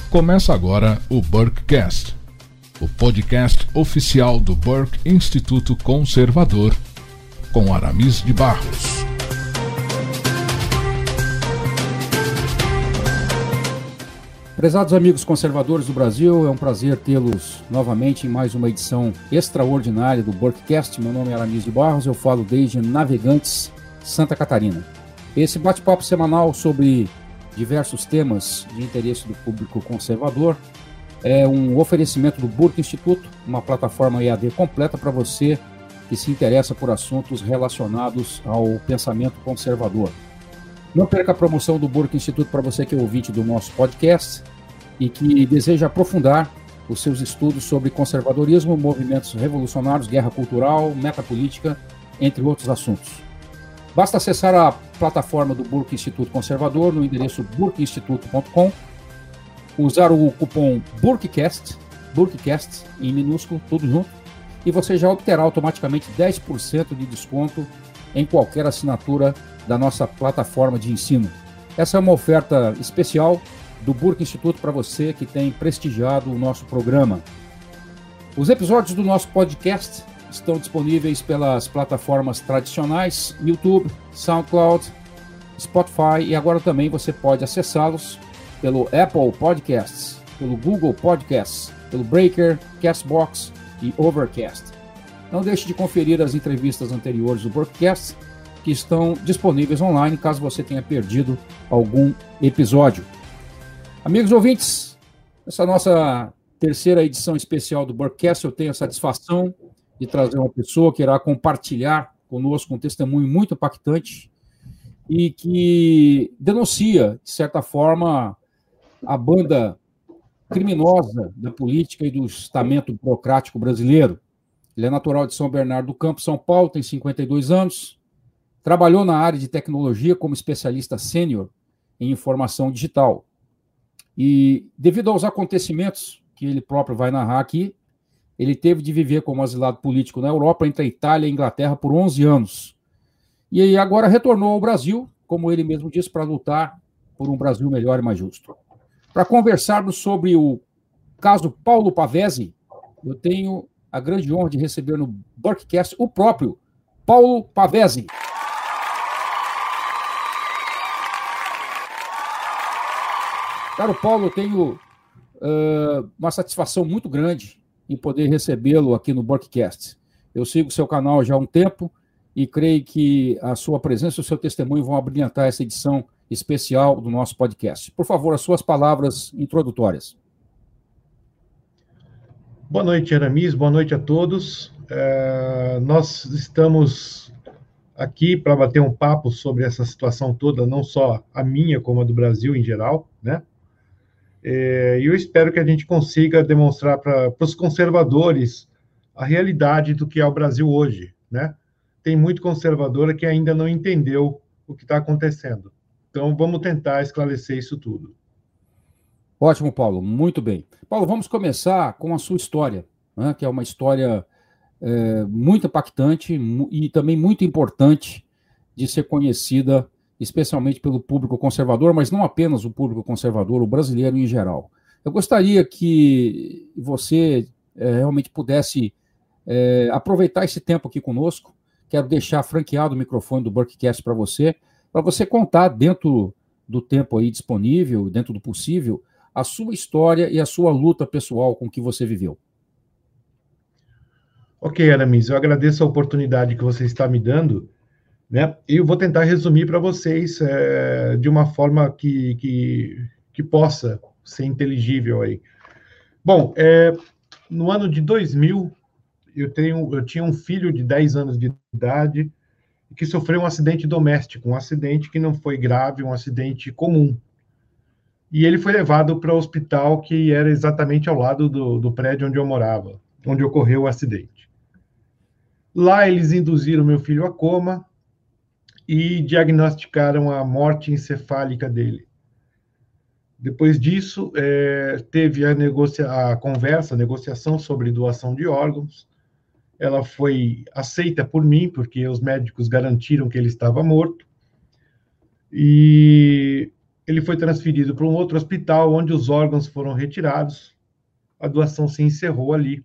Começa agora o Burkecast, o podcast oficial do Burke Instituto Conservador, com Aramis de Barros. Prezados amigos conservadores do Brasil, é um prazer tê-los novamente em mais uma edição extraordinária do Burkecast. Meu nome é Aramis de Barros, eu falo desde Navegantes, Santa Catarina. Esse bate-papo semanal sobre diversos temas de interesse do público conservador é um oferecimento do Burke Instituto, uma plataforma EAD completa para você que se interessa por assuntos relacionados ao pensamento conservador. Não perca a promoção do Burke Instituto para você que é ouvinte do nosso podcast e que deseja aprofundar os seus estudos sobre conservadorismo, movimentos revolucionários, guerra cultural, metapolítica, entre outros assuntos. Basta acessar a plataforma do Burke Instituto Conservador no endereço burkeinstituto.com, usar o cupom Burkecast em minúsculo, tudo junto, e você já obterá automaticamente 10% de desconto em qualquer assinatura da nossa plataforma de ensino. Essa é uma oferta especial do Burke Instituto para você que tem prestigiado o nosso programa. Os episódios do nosso podcast estão disponíveis pelas plataformas tradicionais, YouTube, SoundCloud, Spotify, e agora também você pode acessá-los pelo Apple Podcasts, pelo Google Podcasts, pelo Breaker, Castbox e Overcast. Não deixe de conferir as entrevistas anteriores do Burkecast, que estão disponíveis online, caso você tenha perdido algum episódio. Amigos ouvintes, essa nossa terceira edição especial do Burkecast, eu tenho a satisfação de trazer uma pessoa que irá compartilhar conosco um testemunho muito impactante e que denuncia, de certa forma, a banda criminosa da política e do estamento burocrático brasileiro. Ele é natural de São Bernardo do Campo, São Paulo, tem 52 anos, trabalhou na área de tecnologia como especialista sênior em informação digital. E, devido aos acontecimentos que ele próprio vai narrar aqui, ele teve de viver como asilado político na Europa, entre a Itália e a Inglaterra, por 11 anos. E aí agora retornou ao Brasil, como ele mesmo disse, para lutar por um Brasil melhor e mais justo. Para conversarmos sobre o caso Paulo Pavese, eu tenho a grande honra de receber no Burkecast o próprio Paulo Pavese. Caro Paulo, eu tenho uma satisfação muito grande em poder recebê-lo aqui no Burkecast. Eu sigo seu canal já há um tempo e creio que a sua presença e o seu testemunho vão abrilhantar essa edição especial do nosso podcast. Por favor, as suas palavras introdutórias. Boa noite, Aramis. Boa noite a todos. Nós estamos aqui para bater um papo sobre essa situação toda, não só a minha, como a do Brasil em geral, né? E eu espero que a gente consiga demonstrar para os conservadores a realidade do que é o Brasil hoje, né? Tem muito conservador que ainda não entendeu o que está acontecendo. Então, vamos tentar esclarecer isso tudo. Ótimo, Paulo. Muito bem. Paulo, vamos começar com a sua história, né, que é uma história muito impactante e também muito importante de ser conhecida, especialmente pelo público conservador, mas não apenas o público conservador, o brasileiro em geral. Eu gostaria que você realmente pudesse aproveitar esse tempo aqui conosco. Quero deixar franqueado o microfone do Burkecast para você contar, dentro do tempo aí disponível, dentro do possível, a sua história e a sua luta pessoal com que você viveu. Ok, Aramis, eu agradeço a oportunidade que você está me dando, né? E eu vou tentar resumir para vocês de uma forma que possa ser inteligível aí. Bom, no ano de 2000, eu tinha um filho de 10 anos de idade que sofreu um acidente doméstico, um acidente que não foi grave, um acidente comum. E ele foi levado para o hospital que era exatamente ao lado do prédio onde eu morava, onde ocorreu o acidente. Lá eles induziram meu filho a coma e diagnosticaram a morte encefálica dele. Depois disso, teve a negociação sobre doação de órgãos. Ela foi aceita por mim, porque os médicos garantiram que ele estava morto. E ele foi transferido para um outro hospital, onde os órgãos foram retirados, a doação se encerrou ali.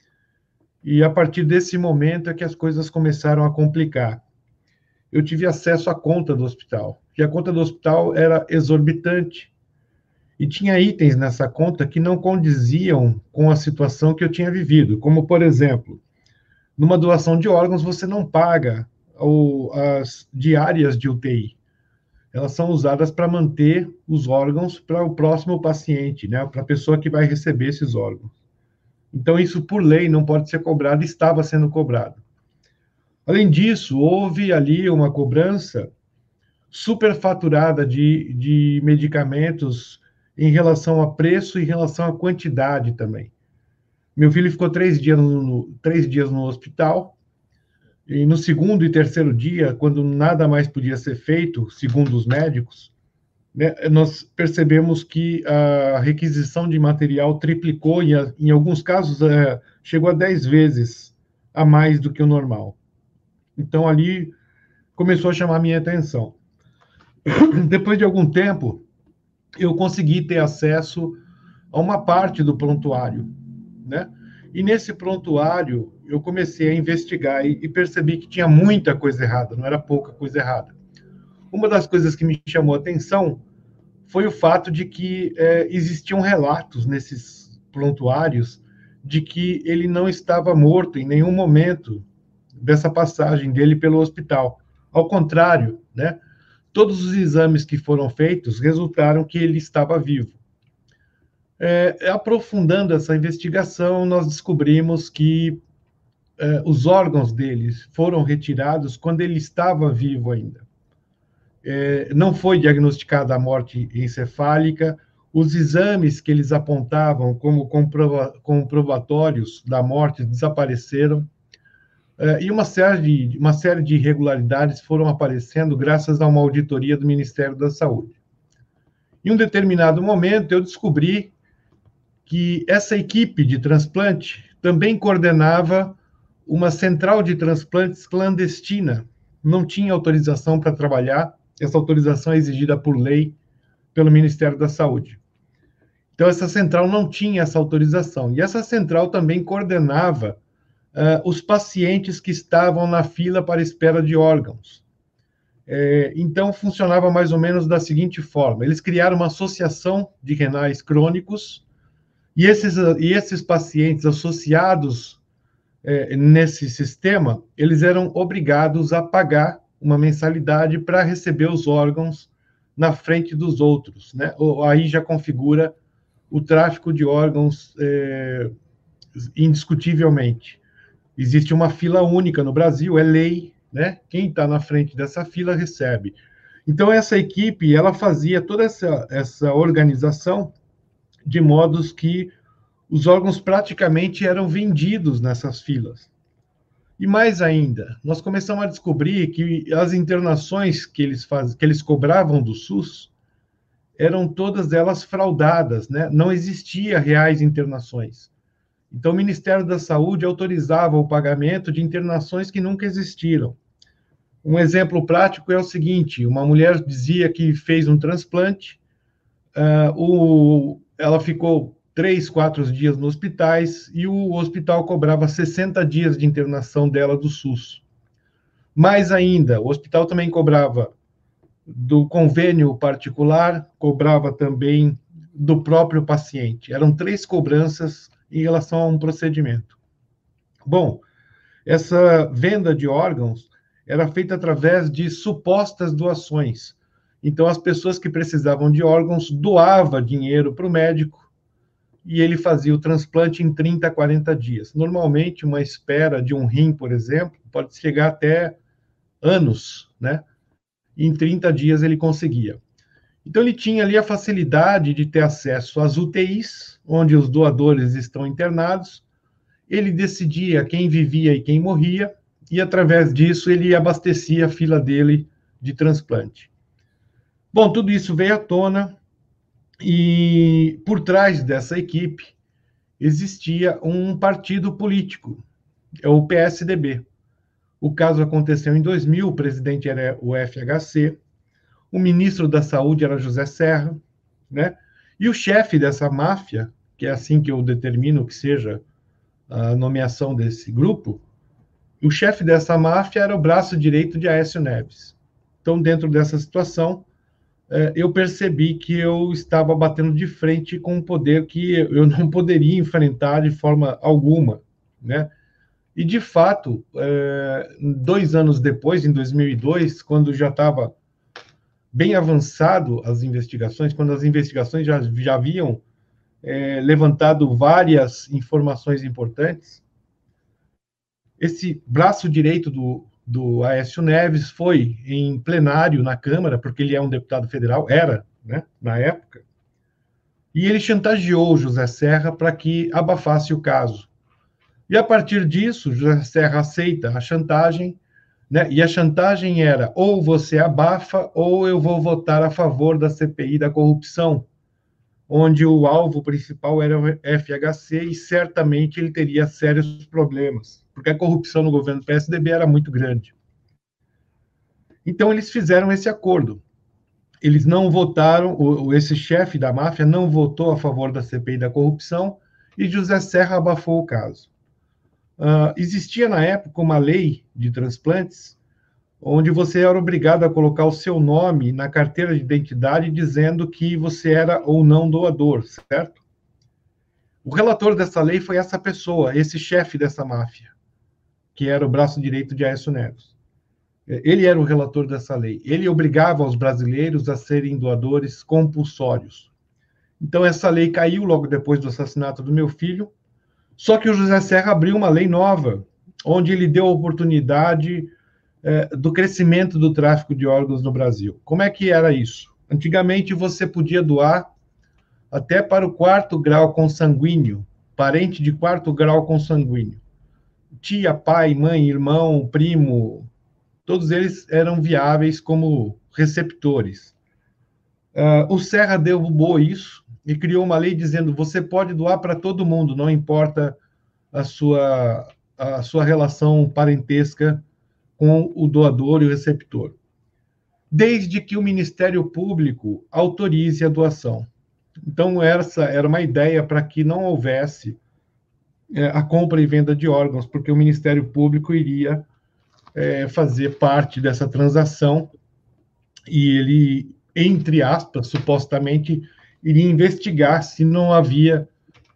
E a partir desse momento é que as coisas começaram a complicar. Eu tive acesso à conta do hospital, e a conta do hospital era exorbitante, e tinha itens nessa conta que não condiziam com a situação que eu tinha vivido, como, por exemplo, numa doação de órgãos, você não paga as diárias de UTI. Elas são usadas para manter os órgãos para o próximo paciente, né, para a pessoa que vai receber esses órgãos. Então, isso, por lei, não pode ser cobrado, estava sendo cobrado. Além disso, houve ali uma cobrança superfaturada de medicamentos em relação a preço e em relação à quantidade também. Meu filho ficou 3 dias no hospital, e no segundo e terceiro dia, quando nada mais podia ser feito, segundo os médicos, né, nós percebemos que a requisição de material triplicou, e em alguns casos chegou a 10 vezes a mais do que o normal. Então, ali começou a chamar a minha atenção. Depois de algum tempo, eu consegui ter acesso a uma parte do prontuário, né? E nesse prontuário, eu comecei a investigar e percebi que tinha muita coisa errada, não era pouca coisa errada. Uma das coisas que me chamou a atenção foi o fato de que existiam relatos nesses prontuários de que ele não estava morto em nenhum momento dessa passagem dele pelo hospital. Ao contrário, né? Todos os exames que foram feitos resultaram que ele estava vivo. Aprofundando essa investigação, nós descobrimos que os órgãos dele foram retirados quando ele estava vivo ainda. Não foi diagnosticada a morte encefálica, os exames que eles apontavam como comprobatórios da morte desapareceram, e uma série de irregularidades foram aparecendo graças a uma auditoria do Ministério da Saúde. Em um determinado momento, eu descobri que essa equipe de transplante também coordenava uma central de transplantes clandestina. Não tinha autorização para trabalhar, essa autorização é exigida por lei pelo Ministério da Saúde. Então, essa central não tinha essa autorização. E essa central também coordenava os pacientes que estavam na fila para espera de órgãos. Então, funcionava mais ou menos da seguinte forma: eles criaram uma associação de renais crônicos, e esses pacientes associados nesse sistema, eles eram obrigados a pagar uma mensalidade para receber os órgãos na frente dos outros, né? Aí já configura o tráfico de órgãos indiscutivelmente. Existe uma fila única no Brasil, é lei, né? Quem está na frente dessa fila recebe. Então, essa equipe, ela fazia toda essa organização de modos que os órgãos praticamente eram vendidos nessas filas. E mais ainda, nós começamos a descobrir que as internações que eles cobravam do SUS eram todas elas fraudadas, né? Não existia reais internações. Então, o Ministério da Saúde autorizava o pagamento de internações que nunca existiram. Um exemplo prático é o seguinte: uma mulher dizia que fez um transplante, ela ficou 3, 4 dias no hospitais, e o hospital cobrava 60 dias de internação dela do SUS. Mais ainda, o hospital também cobrava do convênio particular, cobrava também do próprio paciente. Eram 3 cobranças em relação a um procedimento. Bom, essa venda de órgãos era feita através de supostas doações. Então, as pessoas que precisavam de órgãos doavam dinheiro para o médico, e ele fazia o transplante em 30 a 40 dias. Normalmente, uma espera de um rim, por exemplo, pode chegar até anos, né? E em 30 dias ele conseguia. Então, ele tinha ali a facilidade de ter acesso às UTIs, onde os doadores estão internados. Ele decidia quem vivia e quem morria, e, através disso, ele abastecia a fila dele de transplante. Bom, tudo isso veio à tona, e por trás dessa equipe existia um partido político, o PSDB. O caso aconteceu em 2000, o presidente era o FHC. o ministro da Saúde era José Serra, né? E o chefe dessa máfia, que é assim que eu determino que seja a nomeação desse grupo, o chefe dessa máfia era o braço direito de Aécio Neves. Então, dentro dessa situação, eu percebi que eu estava batendo de frente com um poder que eu não poderia enfrentar de forma alguma, né? E, de fato, 2 anos depois, em 2002, quando já estava bem avançado as investigações, quando as investigações já haviam levantado várias informações importantes, esse braço direito do Aécio Neves foi em plenário na Câmara, porque ele é um deputado federal, era, né, na época, e ele chantageou José Serra para que abafasse o caso. E, a partir disso, José Serra aceita a chantagem, né, e a chantagem era: ou você abafa, ou eu vou votar a favor da CPI da corrupção, onde o alvo principal era o FHC, e certamente ele teria sérios problemas, porque a corrupção no governo do PSDB era muito grande. Então, eles fizeram esse acordo. Eles não votaram, esse chefe da máfia não votou a favor da CPI da corrupção, e José Serra abafou o caso. Existia, na época, uma lei de transplantes, onde você era obrigado a colocar o seu nome na carteira de identidade dizendo que você era ou não doador, certo? O relator dessa lei foi essa pessoa, esse chefe dessa máfia, que era o braço direito de Aécio Neves. Ele era o relator dessa lei. Ele obrigava os brasileiros a serem doadores compulsórios. Então, essa lei caiu logo depois do assassinato do meu filho, só que o José Serra abriu uma lei nova, onde ele deu a oportunidade do crescimento do tráfico de órgãos no Brasil. Como é que era isso? Antigamente, você podia doar até para o 4º grau consanguíneo, parente de 4º grau consanguíneo. Tia, pai, mãe, irmão, primo, todos eles eram viáveis como receptores. O Serra derrubou isso e criou uma lei dizendo: você pode doar para todo mundo, não importa a sua relação parentesca com o doador e o receptor, desde que o Ministério Público autorize a doação. Então, essa era uma ideia para que não houvesse a compra e venda de órgãos, porque o Ministério Público iria fazer parte dessa transação e ele, entre aspas, supostamente, iria investigar se não havia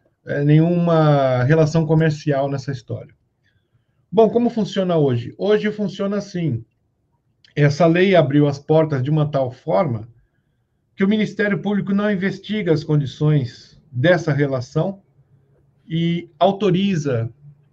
nenhuma relação comercial nessa história. Bom, como funciona hoje? Hoje funciona assim. Essa lei abriu as portas de uma tal forma que o Ministério Público não investiga as condições dessa relação e autoriza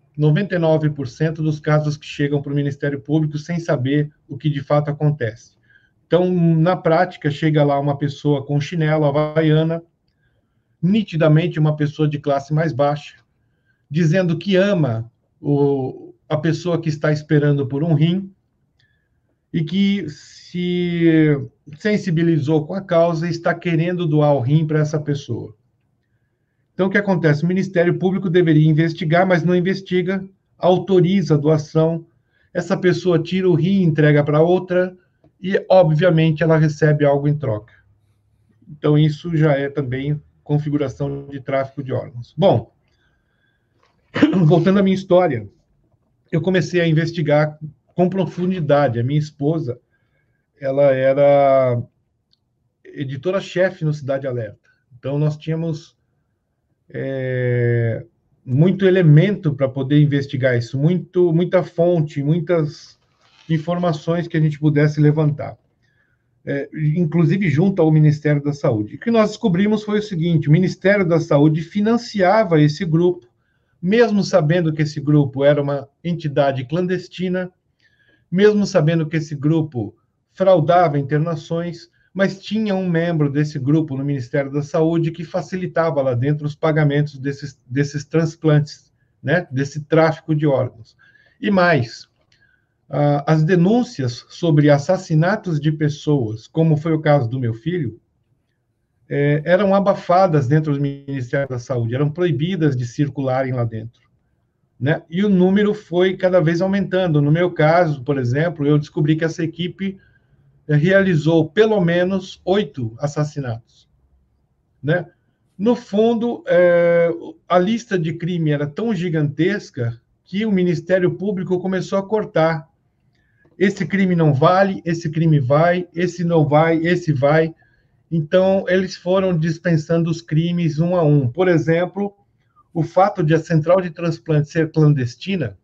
99% dos casos que chegam para o Ministério Público sem saber o que de fato acontece. Então, na prática, chega lá uma pessoa com chinelo havaiana, nitidamente uma pessoa de classe mais baixa, dizendo que ama a pessoa que está esperando por um rim e que se sensibilizou com a causa e está querendo doar o rim para essa pessoa. Então, o que acontece? O Ministério Público deveria investigar, mas não investiga, autoriza a doação, essa pessoa tira o rim e entrega para outra, e, obviamente, ela recebe algo em troca. Então, isso já é também configuração de tráfico de órgãos. Bom, voltando à minha história, eu comecei a investigar com profundidade. A minha esposa, ela era editora-chefe no Cidade Alerta. Então, nós tínhamos muito elemento para poder investigar isso, muita fonte, muitas informações que a gente pudesse levantar, inclusive junto ao Ministério da Saúde. O que nós descobrimos foi o seguinte: o Ministério da Saúde financiava esse grupo, mesmo sabendo que esse grupo era uma entidade clandestina, mesmo sabendo que esse grupo fraudava internações, mas tinha um membro desse grupo no Ministério da Saúde que facilitava lá dentro os pagamentos desses transplantes, né, desse tráfico de órgãos. E mais, as denúncias sobre assassinatos de pessoas, como foi o caso do meu filho, eram abafadas dentro do Ministério da Saúde, eram proibidas de circularem lá dentro, né? E o número foi cada vez aumentando. No meu caso, por exemplo, eu descobri que essa equipe realizou pelo menos 8 assassinatos, né? No fundo, a lista de crime era tão gigantesca que o Ministério Público começou a cortar. Esse crime não vale, esse crime vai, esse não vai, esse vai. Então, eles foram dispensando os crimes um a um. Por exemplo, o fato de a central de transplante ser clandestina,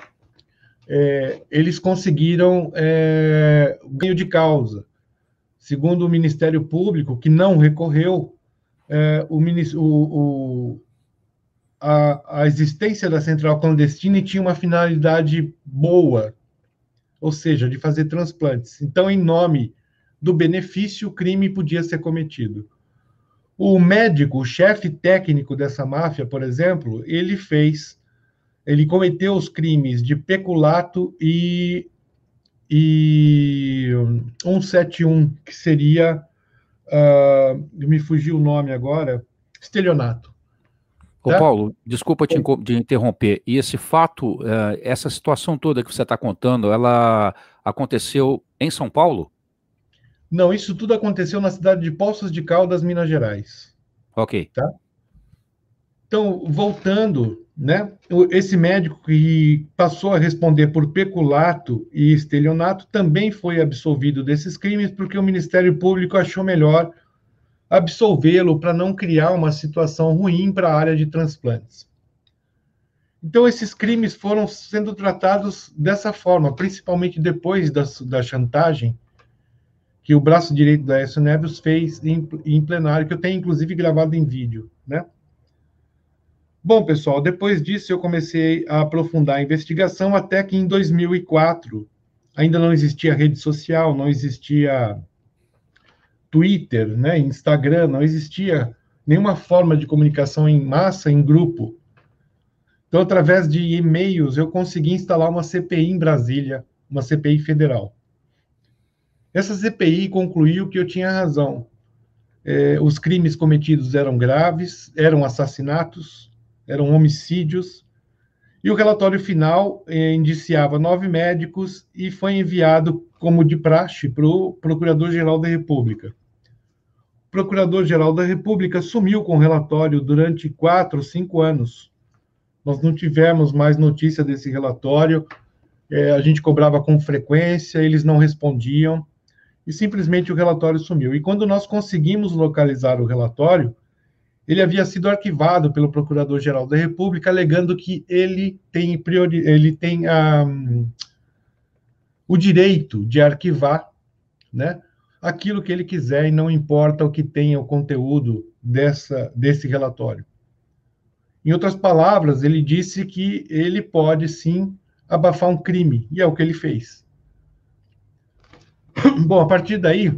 eles conseguiram ganho de causa. Segundo o Ministério Público, que não recorreu, a existência da central clandestina tinha uma finalidade boa, ou seja, de fazer transplantes. Então, em nome do benefício, o crime podia ser cometido. O médico, o chefe técnico dessa máfia, por exemplo, ele cometeu os crimes de peculato e 171, que seria, me fugiu o nome agora, estelionato. Ô, Paulo, desculpa te interromper. E esse fato, essa situação toda que você está contando, ela aconteceu em São Paulo? Não, isso tudo aconteceu na cidade de Poços de Caldas, Minas Gerais. Ok. Tá? Então, voltando, né, esse médico que passou a responder por peculato e estelionato também foi absolvido desses crimes porque o Ministério Público achou melhor absolvê-lo para não criar uma situação ruim para a área de transplantes. Então, esses crimes foram sendo tratados dessa forma, principalmente depois da chantagem que o braço direito da Aécio Neves fez em plenário, que eu tenho, inclusive, gravado em vídeo, né? Bom, pessoal, depois disso eu comecei a aprofundar a investigação até que em 2004 ainda não existia rede social, não existia Twitter, né, Instagram, não existia nenhuma forma de comunicação em massa, em grupo. Então, através de e-mails, eu consegui instalar uma CPI em Brasília, uma CPI federal. Essa CPI concluiu que eu tinha razão. Os crimes cometidos eram graves, eram assassinatos, eram homicídios, e o relatório final indiciava 9 médicos e foi enviado, como de praxe, para o Procurador-Geral da República. O Procurador-Geral da República sumiu com o relatório durante 4, 5 anos. Nós não tivemos mais notícia desse relatório, a gente cobrava com frequência, eles não respondiam, e simplesmente o relatório sumiu. E quando nós conseguimos localizar o relatório, ele havia sido arquivado pelo Procurador-Geral da República, alegando que ele tem o direito de arquivar, né, aquilo que ele quiser, e não importa o que tenha o conteúdo desse relatório. Em outras palavras, ele disse que ele pode, sim, abafar um crime, e é o que ele fez. Bom, a partir daí,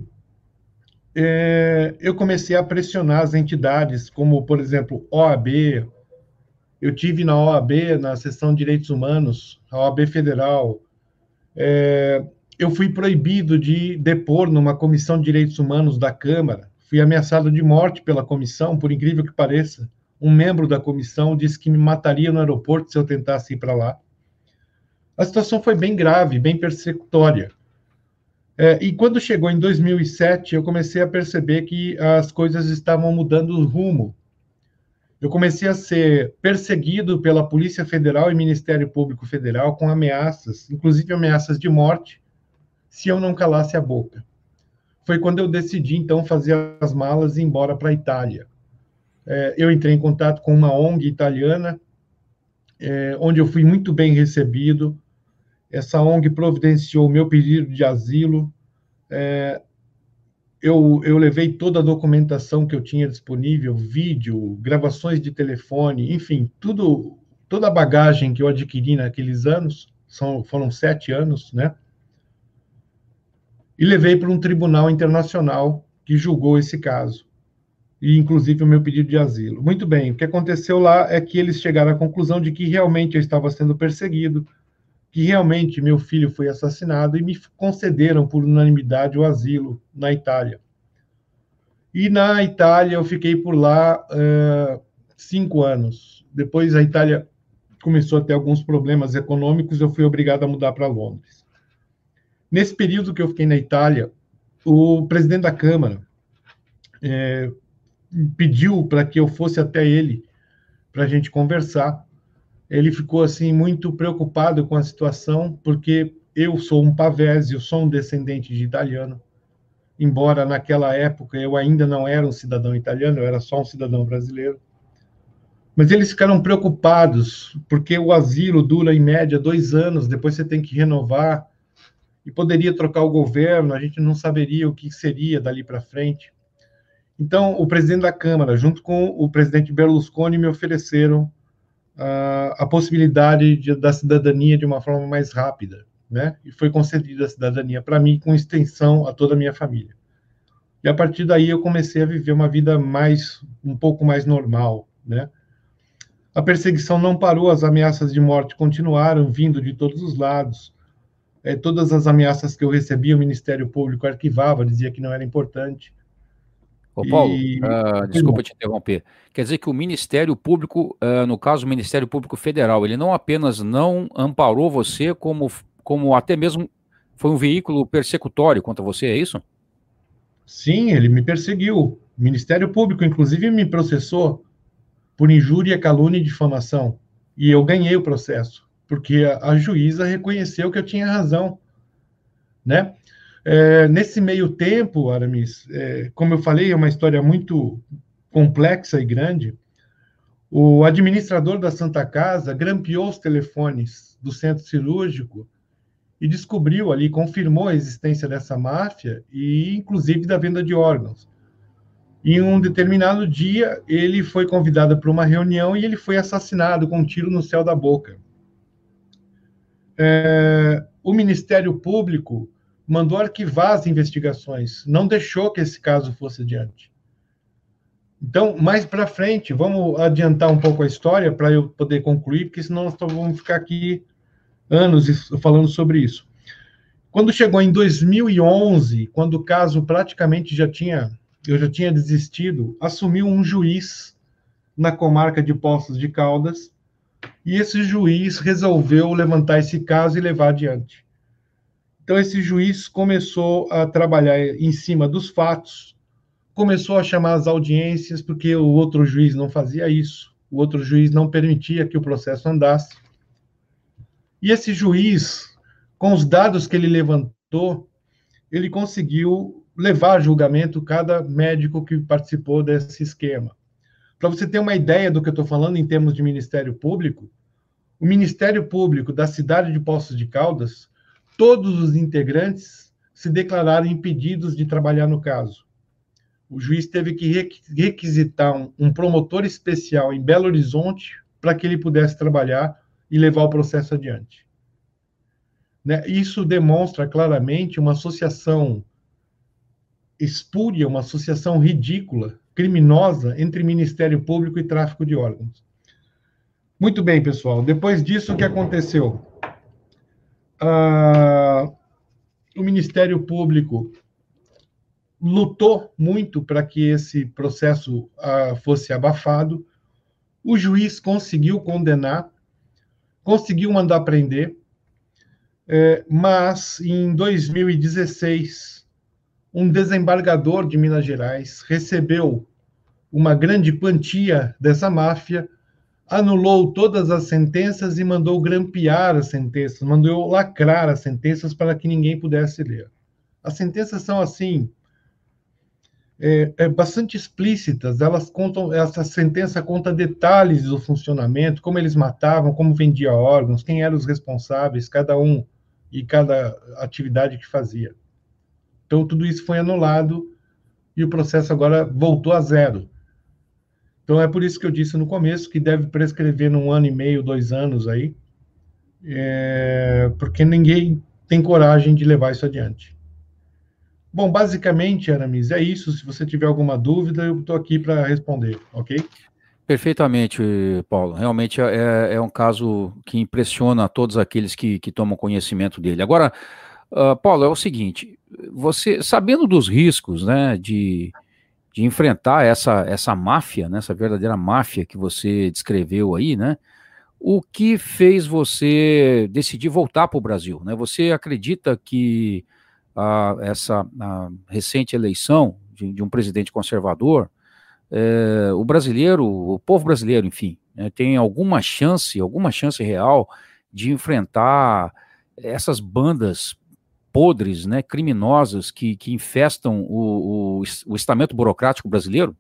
eu comecei a pressionar as entidades, como, por exemplo, OAB. Eu tive na OAB, na seção de Direitos Humanos, a OAB Federal. Eu fui proibido de depor numa comissão de direitos humanos da Câmara. Fui ameaçado de morte pela comissão, por incrível que pareça. Um membro da comissão disse que me mataria no aeroporto se eu tentasse ir para lá. A situação foi bem grave, bem persecutória. E quando chegou em 2007, eu comecei a perceber que as coisas estavam mudando o rumo. Eu comecei a ser perseguido pela Polícia Federal e Ministério Público Federal com ameaças, inclusive ameaças de morte, se eu não calasse a boca. Foi quando eu decidi, então, fazer as malas e ir embora para a Itália. Eu entrei em contato com uma ONG italiana, onde eu fui muito bem recebido. Essa ONG providenciou o meu pedido de asilo. Eu levei toda a documentação que eu tinha disponível, vídeo, gravações de telefone, enfim, toda a bagagem que eu adquiri naqueles anos, foram 7 anos, né? E levei para um tribunal internacional que julgou esse caso, e inclusive o meu pedido de asilo. Muito bem, o que aconteceu lá é que eles chegaram à conclusão de que realmente eu estava sendo perseguido, que realmente meu filho foi assassinado, e me concederam por unanimidade o asilo na Itália. E na Itália eu fiquei por lá 5 anos. Depois a Itália começou a ter alguns problemas econômicos, eu fui obrigado a mudar para Londres. Nesse período que eu fiquei na Itália, o presidente da Câmara pediu para que eu fosse até ele para a gente conversar. Ele ficou assim muito preocupado com a situação, porque eu sou um pavese, eu sou um descendente de italiano, embora naquela época eu ainda não era um cidadão italiano, eu era só um cidadão brasileiro. Mas eles ficaram preocupados, porque o asilo dura em média 2 anos, depois você tem que renovar, e poderia trocar o governo, a gente não saberia o que seria dali para frente. Então, o presidente da Câmara, junto com o presidente Berlusconi, me ofereceram a possibilidade da cidadania de uma forma mais rápida, né? E foi concedida a cidadania para mim, com extensão a toda a minha família. E a partir daí eu comecei a viver uma vida um pouco mais normal, né? A perseguição não parou, as ameaças de morte continuaram vindo de todos os lados. Todas as ameaças que eu recebia, o Ministério Público arquivava, dizia que não era importante. Ô Paulo, desculpa te interromper. Quer dizer que o Ministério Público, no caso o Ministério Público Federal, ele não apenas não amparou você, como até mesmo foi um veículo persecutório contra você, é isso? Sim, ele me perseguiu. O Ministério Público, inclusive, me processou por injúria, calúnia e difamação. E eu ganhei o processo, porque a juíza reconheceu que eu tinha razão, né? Nesse meio tempo, Aramis, como eu falei, é uma história muito complexa e grande. O administrador da Santa Casa grampeou os telefones do centro cirúrgico e descobriu ali, confirmou a existência dessa máfia e, inclusive, da venda de órgãos. Em um determinado dia, ele foi convidado para uma reunião e ele foi assassinado com um tiro no céu da boca. O Ministério Público mandou arquivar as investigações, não deixou que esse caso fosse adiante. Então, mais para frente, vamos adiantar um pouco a história para eu poder concluir, porque senão nós vamos ficar aqui anos falando sobre isso. Quando chegou em 2011, quando o caso praticamente eu já tinha desistido, assumiu um juiz na comarca de Poços de Caldas, e esse juiz resolveu levantar esse caso e levar adiante. Então, esse juiz começou a trabalhar em cima dos fatos, começou a chamar as audiências, porque o outro juiz não fazia isso, o outro juiz não permitia que o processo andasse. E esse juiz, com os dados que ele levantou, ele conseguiu levar a julgamento cada médico que participou desse esquema. Para você ter uma ideia do que eu estou falando em termos de Ministério Público, o Ministério Público da cidade de Poços de Caldas, todos os integrantes se declararam impedidos de trabalhar no caso. O juiz teve que requisitar um promotor especial em Belo Horizonte para que ele pudesse trabalhar e levar o processo adiante. Né? Isso demonstra claramente uma associação espúria, uma associação ridícula, criminosa, entre Ministério Público e tráfico de órgãos. Muito bem, pessoal. Depois disso, o que aconteceu? O Ministério Público lutou muito para que esse processo fosse abafado. O juiz conseguiu condenar, conseguiu mandar prender, mas em 2016, um desembargador de Minas Gerais recebeu uma grande quantia dessa máfia, anulou todas as sentenças e mandou grampear as sentenças, mandou lacrar as sentenças para que ninguém pudesse ler. As sentenças são assim, bastante explícitas, essa sentença conta detalhes do funcionamento, como eles matavam, como vendia órgãos, quem eram os responsáveis, cada um e cada atividade que fazia. Então, tudo isso foi anulado e o processo agora voltou a zero. Então, é por isso que eu disse no começo que deve prescrever num ano e meio, 2 anos aí, porque ninguém tem coragem de levar isso adiante. Bom, basicamente, Aramis, é isso. Se você tiver alguma dúvida, eu estou aqui para responder, ok? Perfeitamente, Paulo. Realmente é um caso que impressiona todos aqueles que tomam conhecimento dele. Agora, Paulo, é o seguinte, você, sabendo dos riscos, né, de enfrentar essa máfia, né, essa verdadeira máfia que você descreveu aí, né, o que fez você decidir voltar para o Brasil, né? Você acredita que essa recente eleição de um presidente conservador, o povo brasileiro, enfim, tem alguma chance real de enfrentar essas bandas podres, né, criminosas que infestam o estamento burocrático brasileiro?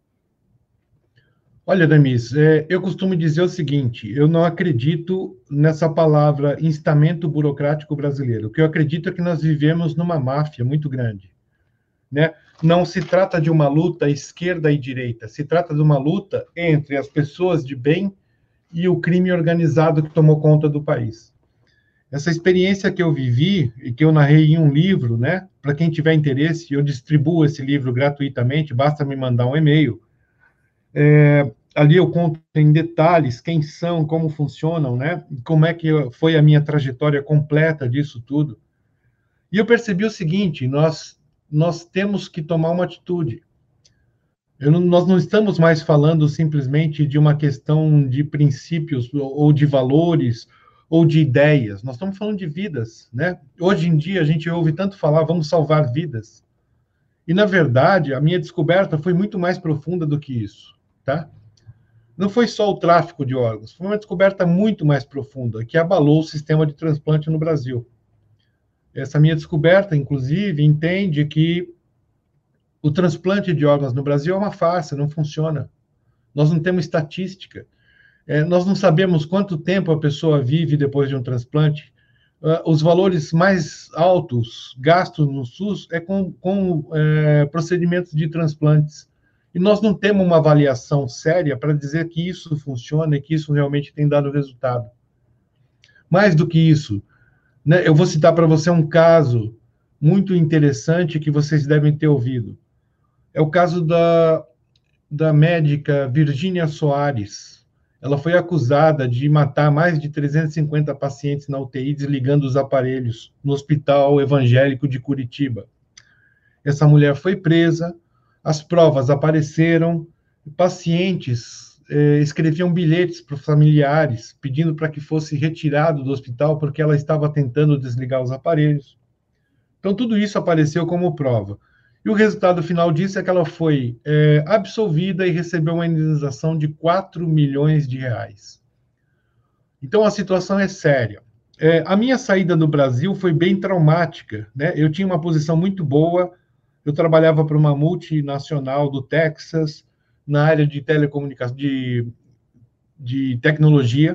Olha, Damis, eu costumo dizer o seguinte, eu não acredito nessa palavra instamento burocrático brasileiro. O que eu acredito é que nós vivemos numa máfia muito grande, né? Não se trata de uma luta esquerda e direita, se trata de uma luta entre as pessoas de bem e o crime organizado que tomou conta do país. Essa experiência que eu vivi e que eu narrei em um livro, né? Para quem tiver interesse, eu distribuo esse livro gratuitamente, basta me mandar um e-mail. Ali eu conto em detalhes quem são, como funcionam, né? Como é que foi a minha trajetória completa disso tudo. E eu percebi o seguinte, nós temos que tomar uma atitude. Nós não estamos mais falando simplesmente de uma questão de princípios ou de valores ou de ideias. Nós estamos falando de vidas, né? Hoje em dia a gente ouve tanto falar, vamos salvar vidas. E, na verdade, a minha descoberta foi muito mais profunda do que isso, tá? Não foi só o tráfico de órgãos, foi uma descoberta muito mais profunda, que abalou o sistema de transplante no Brasil. Essa minha descoberta, inclusive, entende que o transplante de órgãos no Brasil é uma farsa, não funciona. Nós não temos estatística. Nós não sabemos quanto tempo a pessoa vive depois de um transplante. Os valores mais altos gastos no SUS é com procedimentos de transplantes. E nós não temos uma avaliação séria para dizer que isso funciona e que isso realmente tem dado resultado. Mais do que isso, né, eu vou citar para você um caso muito interessante que vocês devem ter ouvido. É o caso da médica Virgínia Soares. Ela foi acusada de matar mais de 350 pacientes na UTI desligando os aparelhos no Hospital Evangélico de Curitiba. Essa mulher foi presa, as provas apareceram, pacientes escreviam bilhetes para os familiares pedindo para que fosse retirado do hospital porque ela estava tentando desligar os aparelhos. Então, tudo isso apareceu como prova. E o resultado final disso é que ela foi absolvida e recebeu uma indenização de 4 milhões de reais. Então, a situação é séria. A minha saída do Brasil foi bem traumática, né? Eu tinha uma posição muito boa, eu trabalhava para uma multinacional do Texas, na área de telecomunicação, de tecnologia,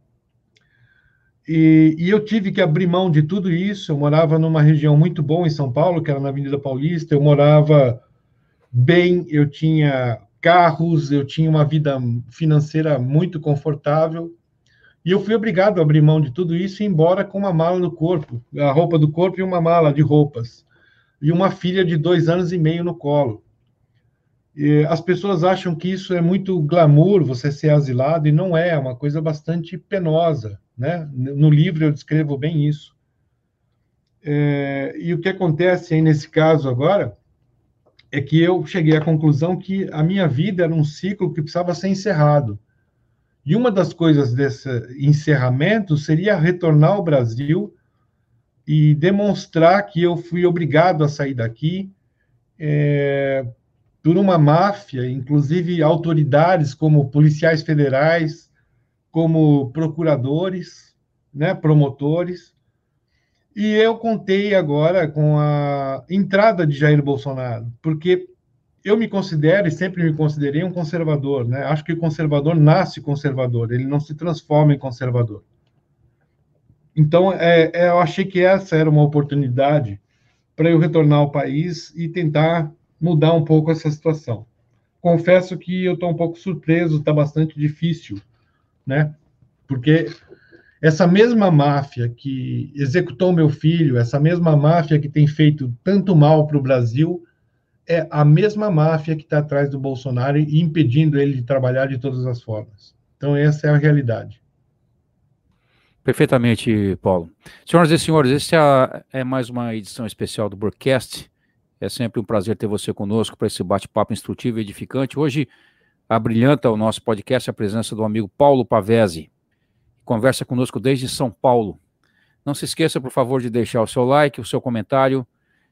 e eu tive que abrir mão de tudo isso. Eu morava numa região muito boa em São Paulo, que era na Avenida Paulista, eu morava bem, eu tinha carros, eu tinha uma vida financeira muito confortável, e eu fui obrigado a abrir mão de tudo isso e ir embora com uma mala no corpo, a roupa do corpo e uma mala de roupas, e uma filha de 2 anos e meio no colo. E as pessoas acham que isso é muito glamour, você ser asilado, e não é uma coisa bastante penosa, né? No livro eu descrevo bem isso. E o que acontece aí nesse caso agora é que eu cheguei à conclusão que a minha vida era um ciclo que precisava ser encerrado. E uma das coisas desse encerramento seria retornar ao Brasil e demonstrar que eu fui obrigado a sair daqui por uma máfia, inclusive autoridades como policiais federais, como procuradores, né, promotores. E eu contei agora com a entrada de Jair Bolsonaro, porque eu me considero e sempre me considerei um conservador, né? Acho que o conservador nasce conservador, ele não se transforma em conservador. Então, eu achei que essa era uma oportunidade para eu retornar ao país e tentar mudar um pouco essa situação. Confesso que eu estou um pouco surpreso, está bastante difícil, né? Porque essa mesma máfia que executou meu filho, essa mesma máfia que tem feito tanto mal para o Brasil, é a mesma máfia que está atrás do Bolsonaro e impedindo ele de trabalhar de todas as formas. Então, essa é a realidade. Perfeitamente, Paulo. Senhoras e senhores, essa é mais uma edição especial do Burkcast. É sempre um prazer ter você conosco para esse bate-papo instrutivo e edificante. Hoje, abrilhanta o nosso podcast a presença do amigo Paulo Pavese, que conversa conosco desde São Paulo. Não se esqueça, por favor, de deixar o seu like, o seu comentário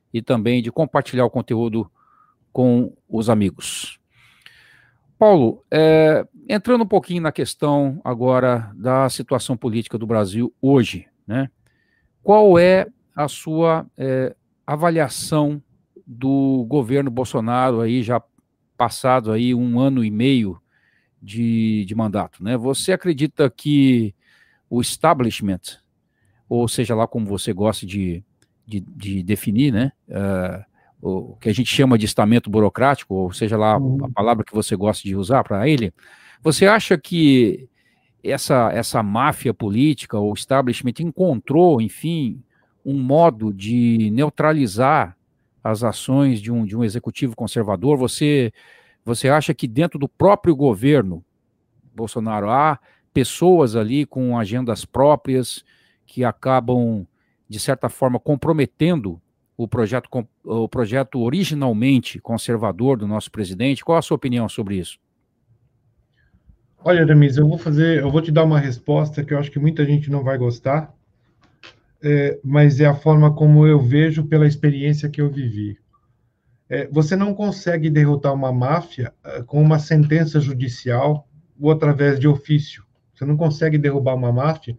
e também de compartilhar o conteúdo com os amigos. Paulo, entrando um pouquinho na questão agora da situação política do Brasil hoje, né? Qual é a sua avaliação do governo Bolsonaro aí, já passado aí 1 ano e meio de mandato, né? Você acredita que o establishment, ou seja lá como você gosta de definir, né? O que a gente chama de estamento burocrático, ou seja lá a palavra que você gosta de usar para ele, você acha que essa máfia política, ou establishment, encontrou, enfim, um modo de neutralizar as ações de um executivo conservador? Você acha que dentro do próprio governo Bolsonaro há pessoas ali com agendas próprias que acabam, de certa forma, comprometendo o projeto originalmente conservador do nosso presidente? Qual a sua opinião sobre isso? Olha, Aramis, eu vou te dar uma resposta que eu acho que muita gente não vai gostar, mas é a forma como eu vejo pela experiência que eu vivi. Você não consegue derrotar uma máfia com uma sentença judicial ou através de ofício. Você não consegue derrubar uma máfia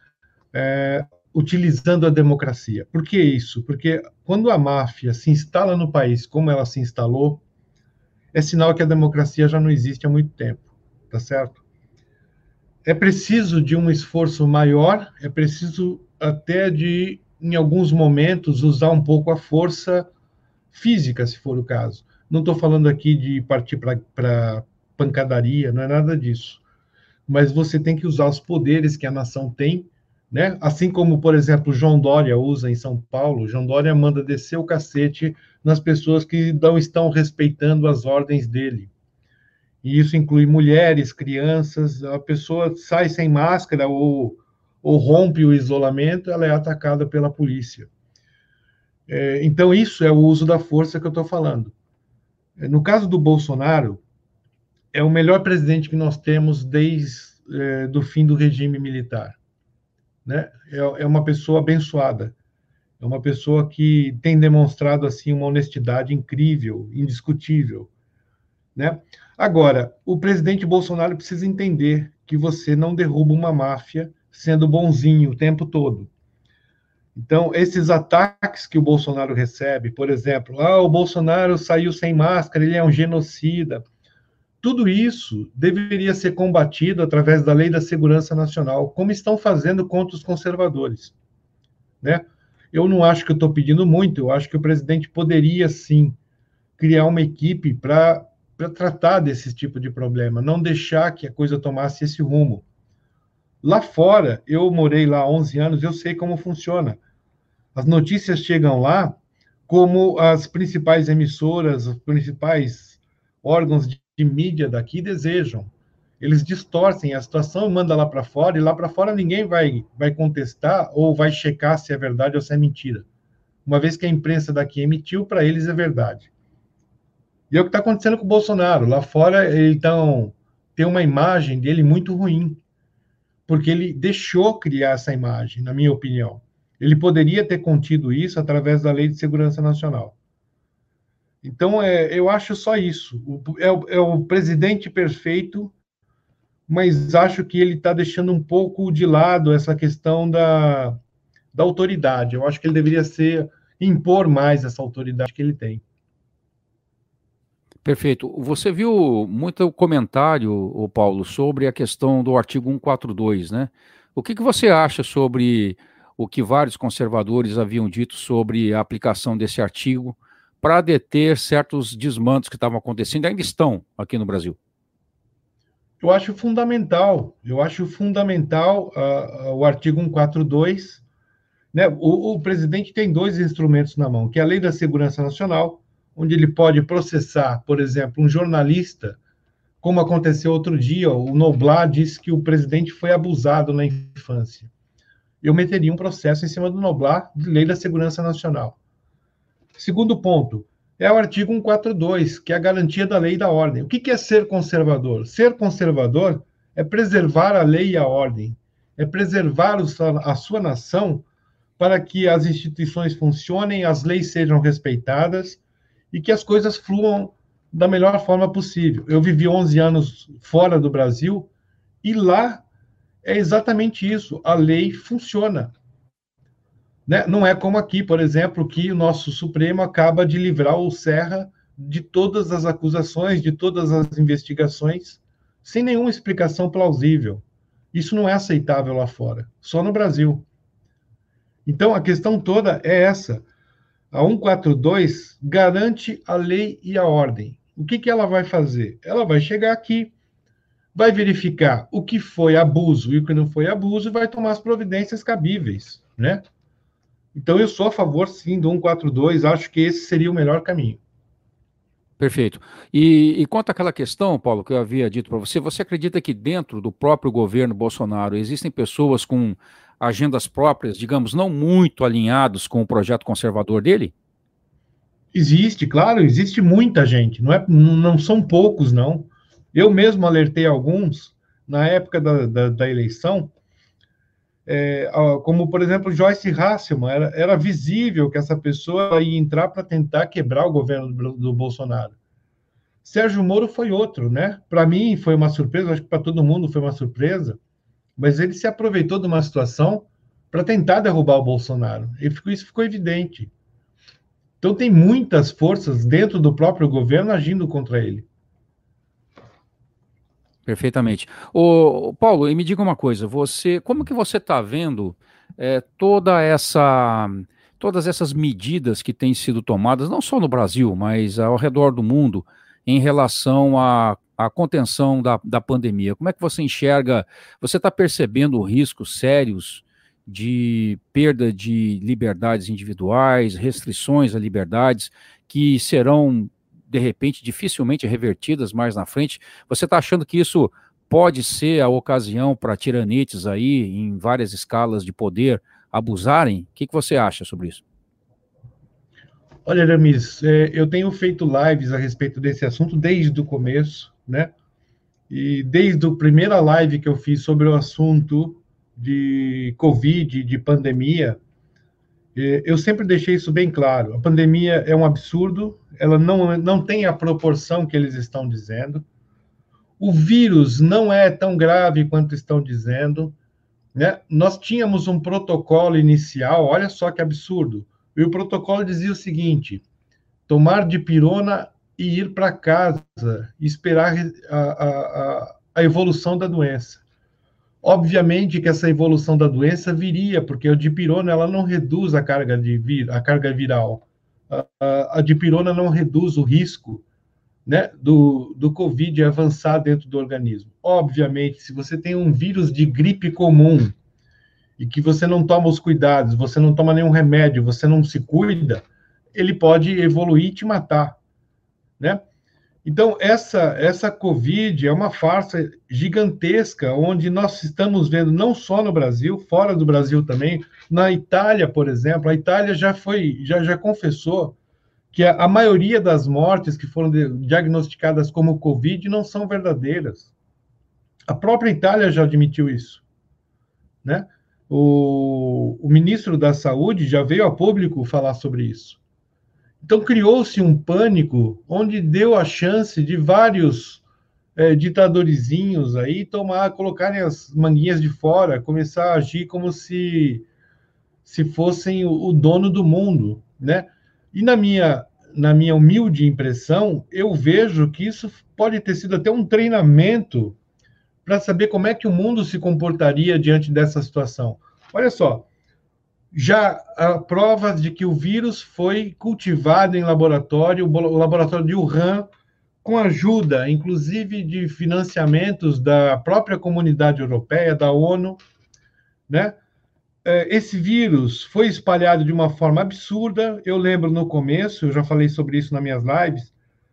utilizando a democracia. Por que isso? Porque quando a máfia se instala no país como ela se instalou, é sinal que a democracia já não existe há muito tempo, tá certo? É preciso de um esforço maior, é preciso até de, em alguns momentos, usar um pouco a força física, se for o caso. Não estou falando aqui de partir para pancadaria, não é nada disso. Mas você tem que usar os poderes que a nação tem, né? Assim como, por exemplo, João Dória usa em São Paulo. João Dória manda descer o cacete nas pessoas que não estão respeitando as ordens dele. E isso inclui mulheres, crianças. A pessoa sai sem máscara ou rompe o isolamento, ela é atacada pela polícia. Então, isso é o uso da força que eu estou falando. No caso do Bolsonaro, é o melhor presidente que nós temos desde do fim do regime militar. Né? É uma pessoa abençoada, é uma pessoa que tem demonstrado assim uma honestidade incrível, indiscutível, né? Agora, o presidente Bolsonaro precisa entender que você não derruba uma máfia sendo bonzinho o tempo todo. Então, esses ataques que o Bolsonaro recebe, por exemplo, o Bolsonaro saiu sem máscara, ele é um genocida. Tudo isso deveria ser combatido através da Lei da Segurança Nacional, como estão fazendo contra os conservadores, né? Eu não acho que eu estou pedindo muito, eu acho que o presidente poderia, sim, criar uma equipe para tratar desse tipo de problema, não deixar que a coisa tomasse esse rumo. Lá fora, eu morei lá há 11 anos, eu sei como funciona. As notícias chegam lá como as principais emissoras, os principais órgãos de mídia daqui desejam. Eles distorcem a situação, mandam lá para fora, e lá para fora ninguém vai contestar ou vai checar se é verdade ou se é mentira. Uma vez que a imprensa daqui emitiu, para eles é verdade. E é o que está acontecendo com o Bolsonaro. Lá fora, tem uma imagem dele muito ruim, porque ele deixou criar essa imagem, na minha opinião. Ele poderia ter contido isso através da Lei de Segurança Nacional. Então, eu acho só isso. É o presidente perfeito, mas acho que ele está deixando um pouco de lado essa questão da autoridade. Eu acho que ele deveria impor mais essa autoridade que ele tem. Perfeito. Você viu muito comentário, Paulo, sobre a questão do artigo 142, né? O que você acha sobre o que vários conservadores haviam dito sobre a aplicação desse artigo para deter certos desmandos que estavam acontecendo, ainda estão aqui no Brasil? Eu acho fundamental o artigo 142, né? O presidente tem 2 instrumentos na mão, que é a Lei da Segurança Nacional, onde ele pode processar, por exemplo, um jornalista, como aconteceu outro dia, o Noblar disse que o presidente foi abusado na infância. Eu meteria um processo em cima do Noblar, de Lei da Segurança Nacional. Segundo ponto, é o artigo 142, que é a garantia da lei e da ordem. O que é ser conservador? Ser conservador é preservar a lei e a ordem, é preservar a sua nação para que as instituições funcionem, as leis sejam respeitadas e que as coisas fluam da melhor forma possível. Eu vivi 11 anos fora do Brasil e lá é exatamente isso, a lei funciona. Né? Não é como aqui, por exemplo, que o nosso Supremo acaba de livrar o Serra de todas as acusações, de todas as investigações, sem nenhuma explicação plausível. Isso não é aceitável lá fora, só no Brasil. Então, a questão toda é essa. A 142 garante a lei e a ordem. O que ela vai fazer? Ela vai chegar aqui, vai verificar o que foi abuso e o que não foi abuso e vai tomar as providências cabíveis, né? Então, eu sou a favor, sim, do 142, acho que esse seria o melhor caminho. Perfeito. E quanto àquela questão, Paulo, que eu havia dito para você, você acredita que dentro do próprio governo Bolsonaro existem pessoas com agendas próprias, digamos, não muito alinhados com o projeto conservador dele? Existe, claro, existe muita gente, não são poucos, não. Eu mesmo alertei alguns na época da eleição, como, por exemplo, Joyce Hasselman, era visível que essa pessoa ia entrar para tentar quebrar o governo do Bolsonaro. Sérgio Moro foi outro, né? Para mim foi uma surpresa, acho que para todo mundo foi uma surpresa, mas ele se aproveitou de uma situação para tentar derrubar o Bolsonaro. Isso ficou evidente. Então tem muitas forças dentro do próprio governo agindo contra ele. Perfeitamente. Ô, Paulo, e me diga uma coisa, como que você está vendo todas essas medidas que têm sido tomadas, não só no Brasil, mas ao redor do mundo, em relação à contenção da pandemia? Como é que você enxerga, você está percebendo riscos sérios de perda de liberdades individuais, restrições a liberdades, que serão de repente, dificilmente revertidas mais na frente? Você está achando que isso pode ser a ocasião para tiranetes aí, em várias escalas de poder, abusarem? O que você acha sobre isso? Olha, Aramis, eu tenho feito lives a respeito desse assunto desde o começo, né? E desde a primeira live que eu fiz sobre o assunto de Covid, de pandemia, eu sempre deixei isso bem claro. A pandemia é um absurdo, ela não tem a proporção que eles estão dizendo. O vírus não é tão grave quanto estão dizendo, né? Nós tínhamos um protocolo inicial, olha só que absurdo. E o protocolo dizia o seguinte: tomar dipirona e ir para casa, e esperar a evolução da doença. Obviamente que essa evolução da doença viria, porque a dipirona ela não reduz a carga viral. A dipirona não reduz o risco, né, do Covid avançar dentro do organismo. Obviamente, se você tem um vírus de gripe comum e que você não toma os cuidados, você não toma nenhum remédio, você não se cuida, ele pode evoluir e te matar, né? Então, essa Covid é uma farsa gigantesca, onde nós estamos vendo, não só no Brasil, fora do Brasil também, na Itália, por exemplo, a Itália já confessou que a maioria das mortes que foram diagnosticadas como Covid não são verdadeiras. A própria Itália já admitiu isso, né? O ministro da Saúde já veio a público falar sobre isso. Então, criou-se um pânico onde deu a chance de vários ditadorzinhos aí colocarem as manguinhas de fora, começar a agir como se fossem o dono do mundo, né? E na minha humilde impressão, eu vejo que isso pode ter sido até um treinamento para saber como é que o mundo se comportaria diante dessa situação. Olha só, já há provas de que o vírus foi cultivado em laboratório, o laboratório de Wuhan, com ajuda, inclusive, de financiamentos da própria comunidade europeia, da ONU, né? Esse vírus foi espalhado de uma forma absurda. Eu lembro no começo, eu já falei sobre isso nas minhas lives,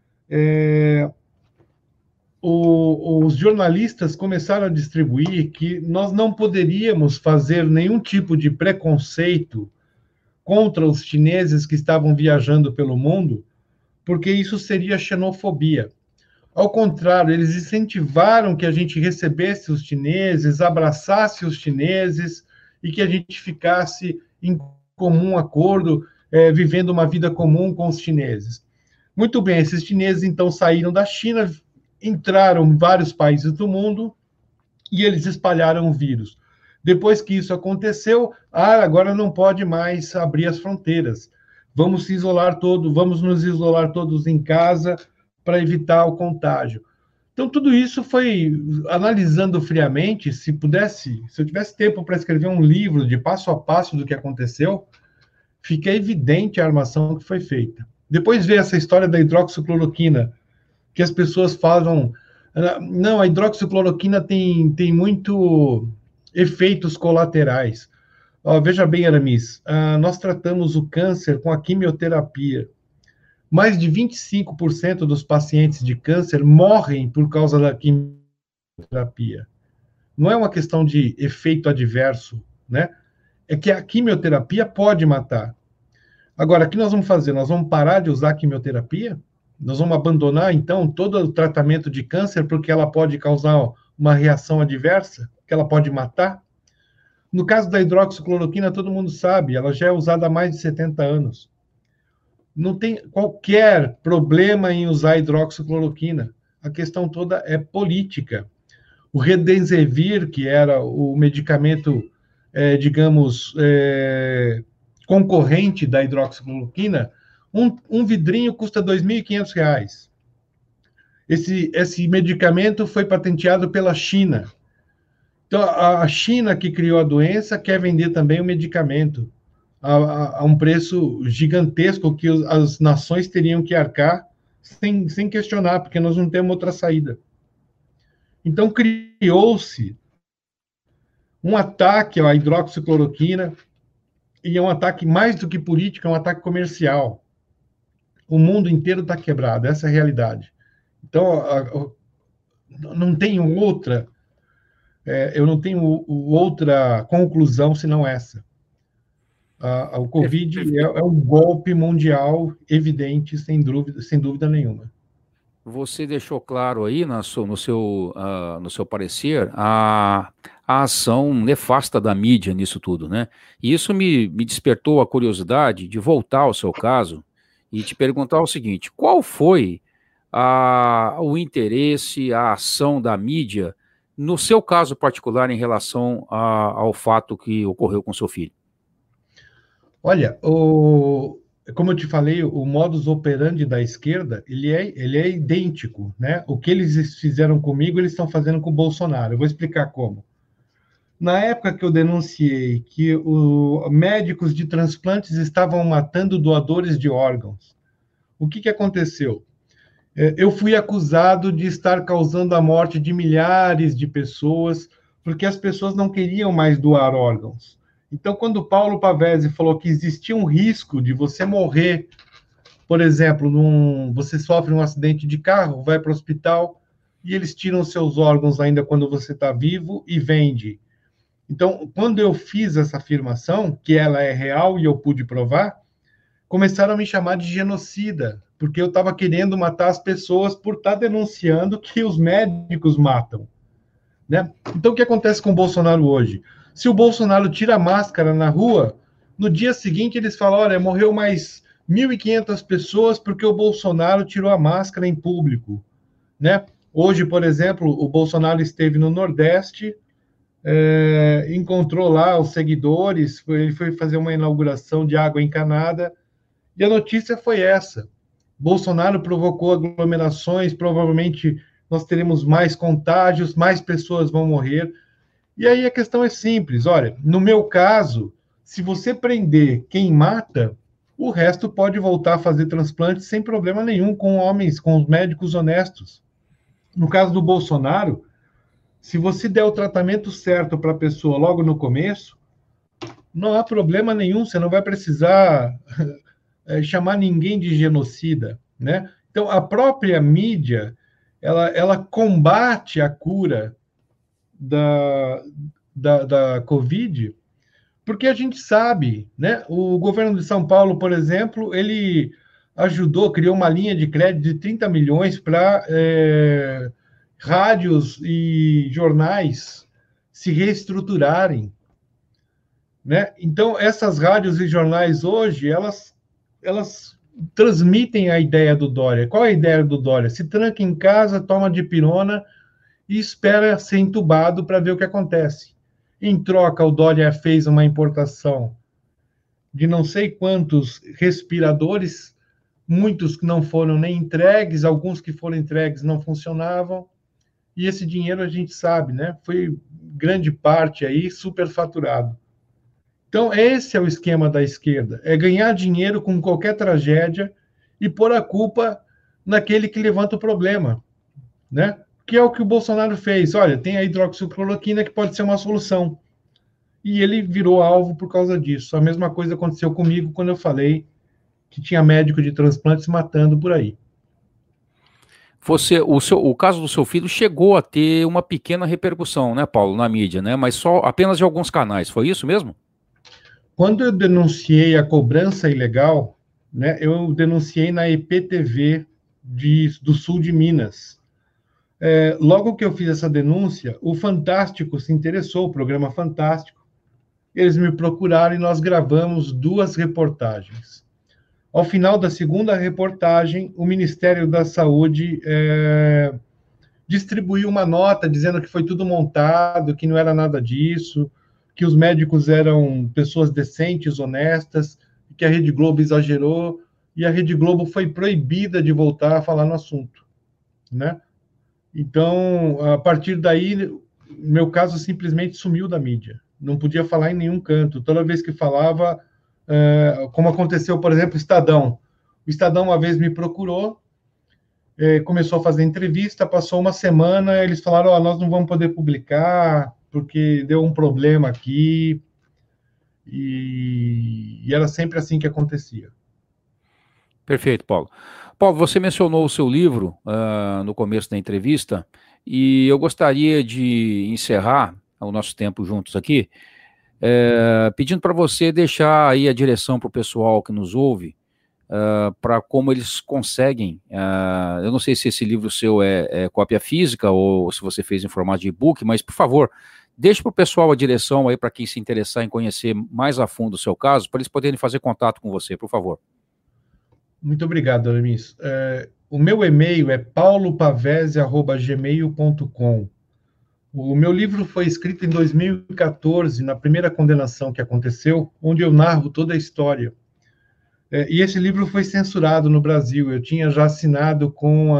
os jornalistas começaram a distribuir que nós não poderíamos fazer nenhum tipo de preconceito contra os chineses que estavam viajando pelo mundo, porque isso seria xenofobia. Ao contrário, eles incentivaram que a gente recebesse os chineses, abraçasse os chineses e que a gente ficasse em comum acordo, vivendo uma vida comum com os chineses. Muito bem, esses chineses então saíram da China, entraram em vários países do mundo e eles espalharam o vírus. Depois que isso aconteceu, agora não pode mais abrir as fronteiras. Vamos nos isolar todos em casa para evitar o contágio. Então, tudo isso foi, analisando friamente, se eu tivesse tempo para escrever um livro de passo a passo do que aconteceu, fica evidente a armação que foi feita. Depois veio essa história da hidroxicloroquina, que as pessoas falam, não, a hidroxicloroquina tem muito efeitos colaterais. Veja bem, Aramis, nós tratamos o câncer com a quimioterapia. Mais de 25% dos pacientes de câncer morrem por causa da quimioterapia. Não é uma questão de efeito adverso, né? É que a quimioterapia pode matar. Agora, o que nós vamos fazer? Nós vamos parar de usar a quimioterapia? Nós vamos abandonar, então, todo o tratamento de câncer porque ela pode causar uma reação adversa, que ela pode matar? No caso da hidroxicloroquina, todo mundo sabe, ela já é usada há mais de 70 anos. Não tem qualquer problema em usar hidroxicloroquina. A questão toda é política. O Remdesivir, que era o medicamento, concorrente da hidroxicloroquina, um vidrinho custa R$ 2.500. Esse medicamento foi patenteado pela China. Então, a China, que criou a doença, quer vender também o medicamento a um preço gigantesco que as nações teriam que arcar sem questionar, porque nós não temos outra saída. Então, criou-se um ataque à hidroxicloroquina, e é um ataque mais do que político, é um ataque comercial. O mundo inteiro está quebrado, essa é a realidade. Então, não tenho outra... eu não tenho outra conclusão senão essa. O Covid é um golpe mundial evidente, sem dúvida nenhuma. Você deixou claro aí no seu parecer a ação nefasta da mídia nisso tudo, né? E isso me despertou a curiosidade de voltar ao seu caso e te perguntar o seguinte: qual foi o interesse, a ação da mídia, no seu caso particular, em relação ao fato que ocorreu com seu filho? Olha, como eu te falei, o modus operandi da esquerda, ele é idêntico, né? O que eles fizeram comigo, eles estão fazendo com o Bolsonaro. Eu vou explicar como. Na época que eu denunciei que médicos de transplantes estavam matando doadores de órgãos, o que aconteceu? Eu fui acusado de estar causando a morte de milhares de pessoas, porque as pessoas não queriam mais doar órgãos. Então, quando o Paulo Pavese falou que existia um risco de você morrer, por exemplo, você sofre um acidente de carro, vai para o hospital, e eles tiram seus órgãos ainda quando você está vivo e vende. Então, quando eu fiz essa afirmação, que ela é real e eu pude provar, começaram a me chamar de genocida, porque eu estava querendo matar as pessoas por estar denunciando que os médicos matam, né? Então, o que acontece com o Bolsonaro hoje? Se o Bolsonaro tira a máscara na rua, no dia seguinte eles falam, olha, morreu mais 1.500 pessoas porque o Bolsonaro tirou a máscara em público, né? Hoje, por exemplo, o Bolsonaro esteve no Nordeste, encontrou lá os seguidores, ele foi fazer uma inauguração de água encanada, e a notícia foi essa: Bolsonaro provocou aglomerações, provavelmente nós teremos mais contágios, mais pessoas vão morrer. E aí a questão é simples, olha, no meu caso, se você prender quem mata, o resto pode voltar a fazer transplante sem problema nenhum, com os médicos honestos. No caso do Bolsonaro, se você der o tratamento certo para a pessoa logo no começo, não há problema nenhum, você não vai precisar chamar ninguém de genocida, né? Então, a própria mídia, ela combate a cura da Covid, porque a gente sabe, né? O governo de São Paulo, por exemplo, ele criou uma linha de crédito de 30 milhões para rádios e jornais se reestruturarem. né? Então, essas rádios e jornais hoje, elas transmitem a ideia do Dória. Qual é a ideia do Dória? Se tranca em casa, toma dipirona e espera ser entubado para ver o que acontece. Em troca, o Dória fez uma importação de não sei quantos respiradores, muitos que não foram nem entregues, alguns que foram entregues não funcionavam, e esse dinheiro a gente sabe, né? Foi grande parte aí superfaturado. Então, esse é o esquema da esquerda, é ganhar dinheiro com qualquer tragédia e pôr a culpa naquele que levanta o problema, né? Que é o que o Bolsonaro fez. Olha, tem a hidroxicloroquina que pode ser uma solução. E ele virou alvo por causa disso. A mesma coisa aconteceu comigo quando eu falei que tinha médico de transplantes matando por aí. O caso do seu filho chegou a ter uma pequena repercussão, né, Paulo, na mídia, né? Mas só apenas de alguns canais. Foi isso mesmo? Quando eu denunciei a cobrança ilegal, né, eu denunciei na EPTV do sul de Minas. Logo que eu fiz essa denúncia, o Fantástico se interessou, o programa Fantástico. Eles me procuraram e nós gravamos 2 reportagens. Ao final da segunda reportagem, o Ministério da Saúde distribuiu uma nota dizendo que foi tudo montado, que não era nada disso, que os médicos eram pessoas decentes, honestas, que a Rede Globo exagerou, e a Rede Globo foi proibida de voltar a falar no assunto, né? Então, a partir daí, meu caso simplesmente sumiu da mídia. Não podia falar em nenhum canto. Toda vez que falava, como aconteceu, por exemplo, o Estadão. O Estadão uma vez me procurou, começou a fazer entrevista, passou uma semana, eles falaram, nós não vamos poder publicar, porque deu um problema aqui, e era sempre assim que acontecia. Perfeito, Paulo. Paulo, você mencionou o seu livro no começo da entrevista, e eu gostaria de encerrar o nosso tempo juntos aqui, pedindo para você deixar aí a direção para o pessoal que nos ouve, para como eles conseguem, eu não sei se esse livro seu é cópia física ou se você fez em formato de e-book, mas por favor, deixe para o pessoal a direção aí para quem se interessar em conhecer mais a fundo o seu caso, para eles poderem fazer contato com você, por favor. Muito obrigado, Aramis. O meu e-mail é paulopavese@gmail.com. O meu livro foi escrito em 2014, na primeira condenação que aconteceu, onde eu narro toda a história. E esse livro foi censurado no Brasil. Eu tinha já assinado com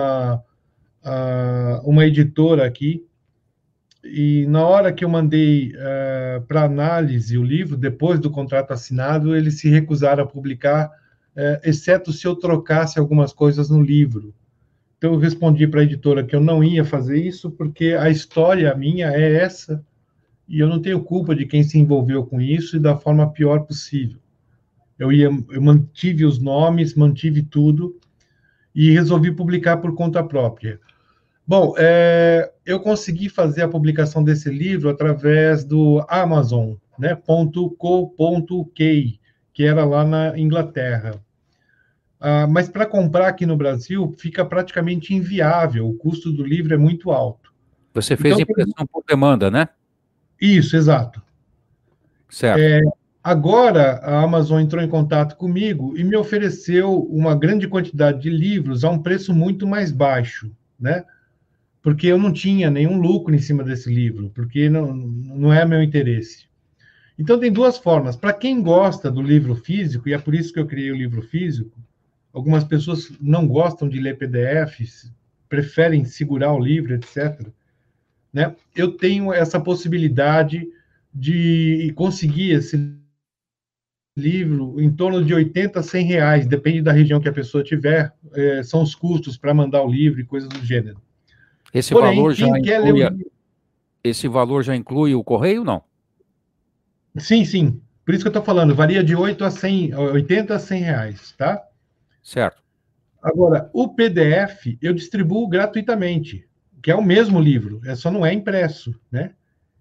uma editora aqui, e na hora que eu mandei para análise o livro, depois do contrato assinado, eles se recusaram a publicar, exceto se eu trocasse algumas coisas no livro. Então, eu respondi para a editora que eu não ia fazer isso, porque a história minha é essa, e eu não tenho culpa de quem se envolveu com isso, e da forma pior possível. Eu mantive os nomes, mantive tudo, e resolvi publicar por conta própria. Bom, eu consegui fazer a publicação desse livro através do Amazon, né, .co.uk, que era lá na Inglaterra. Mas para comprar aqui no Brasil fica praticamente inviável, o custo do livro é muito alto. Você fez impressão por demanda, né? Isso, exato. Certo. Agora a Amazon entrou em contato comigo e me ofereceu uma grande quantidade de livros a um preço muito mais baixo, né? Porque eu não tinha nenhum lucro em cima desse livro, porque não é meu interesse. Então tem 2 formas. Para quem gosta do livro físico, e é por isso que eu criei o livro físico, algumas pessoas não gostam de ler PDFs, preferem segurar o livro, etc., né? Eu tenho essa possibilidade de conseguir esse livro em torno de 80 a 100 reais, depende da região que a pessoa tiver, são os custos para mandar o livro e coisas do gênero. Esse valor já inclui o correio, não? Sim, sim. Por isso que eu estou falando, varia de 80 a 100 reais, tá? Certo. Agora, o PDF eu distribuo gratuitamente, que é o mesmo livro, só não é impresso, né?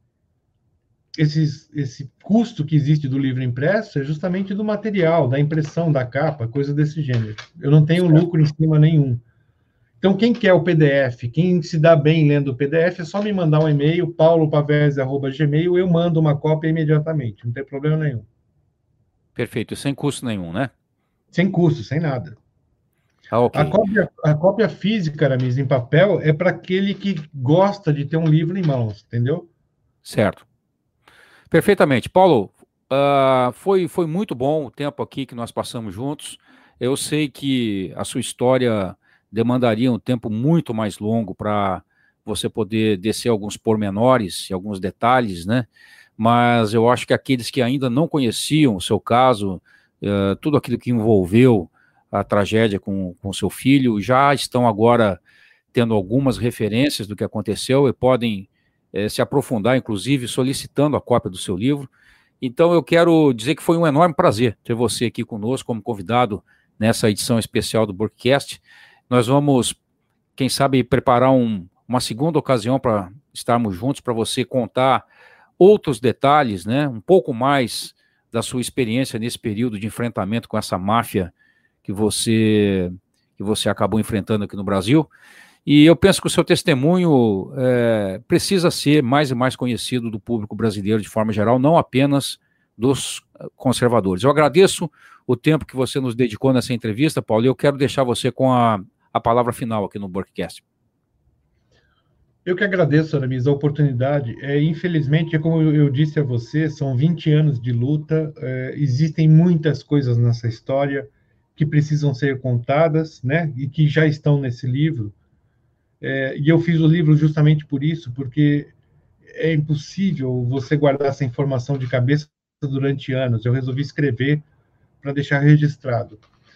Esse custo que existe do livro impresso é justamente do material, da impressão, da capa, coisa desse gênero. Eu não tenho lucro em cima nenhum. Então, quem quer o PDF, quem se dá bem lendo o PDF, é só me mandar um e-mail, paulopavese@gmail, eu mando uma cópia imediatamente, não tem problema nenhum. Perfeito, sem custo nenhum, né? Sem custo, sem nada. Ok. A cópia física, Aramis, em papel, é para aquele que gosta de ter um livro em mãos, entendeu? Certo. Perfeitamente. Paulo, foi muito bom o tempo aqui que nós passamos juntos. Eu sei que a sua história demandaria um tempo muito mais longo para você poder descer alguns pormenores e alguns detalhes, né? Mas eu acho que aqueles que ainda não conheciam o seu caso, tudo aquilo que envolveu a tragédia com seu filho, já estão agora tendo algumas referências do que aconteceu e podem se aprofundar, inclusive solicitando a cópia do seu livro. Então eu quero dizer que foi um enorme prazer ter você aqui conosco como convidado nessa edição especial do Burkcast. Nós vamos, quem sabe, preparar uma segunda ocasião para estarmos juntos, para você contar outros detalhes, né, um pouco mais da sua experiência nesse período de enfrentamento com essa máfia que você acabou enfrentando aqui no Brasil. E eu penso que o seu testemunho precisa ser mais e mais conhecido do público brasileiro de forma geral, não apenas dos conservadores. Eu agradeço o tempo que você nos dedicou nessa entrevista, Paulo, e eu quero deixar você com a palavra final aqui no Burkcast. Eu que agradeço, Aramis, a oportunidade. Infelizmente, como eu disse a você, são 20 anos de luta, existem muitas coisas nessa história que precisam ser contadas, né, e que já estão nesse livro. E eu fiz o livro justamente por isso, porque é impossível você guardar essa informação de cabeça durante anos. Eu resolvi escrever para deixar registrado.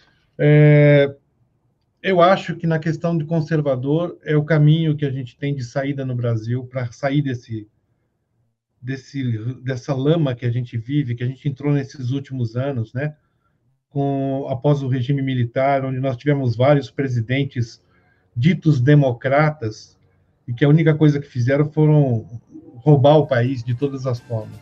Eu acho que na questão de conservador é o caminho que a gente tem de saída no Brasil para sair dessa lama que a gente vive, que a gente entrou nesses últimos anos, né? Após o regime militar, onde nós tivemos vários presidentes ditos democratas e que a única coisa que fizeram foram roubar o país de todas as formas.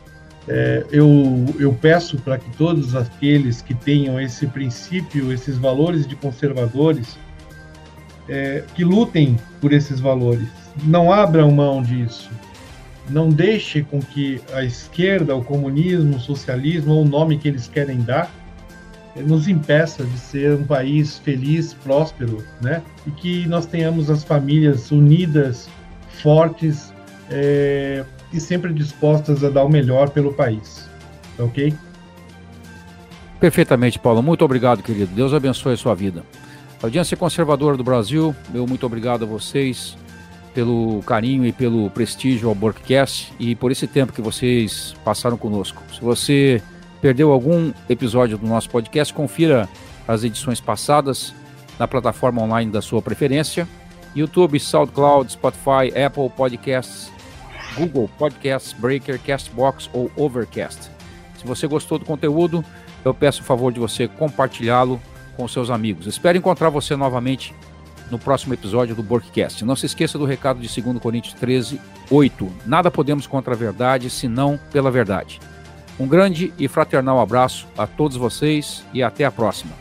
Eu peço para que todos aqueles que tenham esse princípio, esses valores de conservadores, que lutem por esses valores. Não abram mão disso. Não deixe com que a esquerda, o comunismo, o socialismo, ou o nome que eles querem dar, nos impeça de ser um país feliz, próspero, né? E que nós tenhamos as famílias unidas, fortes, e sempre dispostas a dar o melhor pelo país. Ok? Perfeitamente, Paulo. Muito obrigado, querido. Deus abençoe a sua vida. Audiência Conservadora do Brasil, meu muito obrigado a vocês pelo carinho e pelo prestígio ao Burkcast e por esse tempo que vocês passaram conosco. Se você perdeu algum episódio do nosso podcast, confira as edições passadas na plataforma online da sua preferência: YouTube, SoundCloud, Spotify, Apple Podcasts, Google Podcasts, Breaker, Castbox ou Overcast. Se você gostou do conteúdo, eu peço o favor de você compartilhá-lo com seus amigos. Espero encontrar você novamente no próximo episódio do Burkcast. Não se esqueça do recado de 2 Coríntios 13:8. Nada podemos contra a verdade, senão pela verdade. Um grande e fraternal abraço a todos vocês e até a próxima.